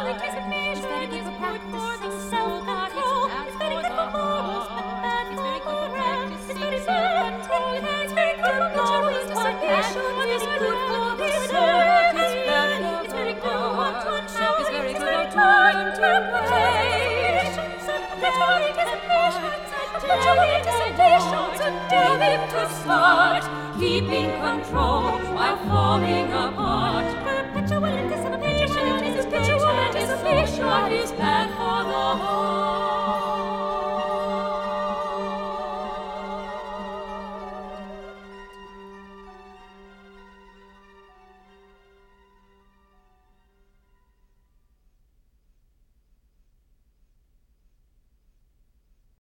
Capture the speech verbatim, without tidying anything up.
It is a measure, very good for practicing self-control. It's very good for morals, but bad for morale. It's very self-control, it's very good for morals, but bad for morale. It's very good for the soul, it's bad for the It's very good for one to show, it's very good for time to play. It is a measure, anticipations and David to start, keeping control while falling apart.